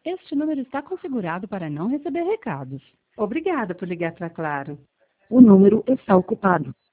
Este número está configurado para não receber recados. Obrigada por ligar para Claro. O número está ocupado.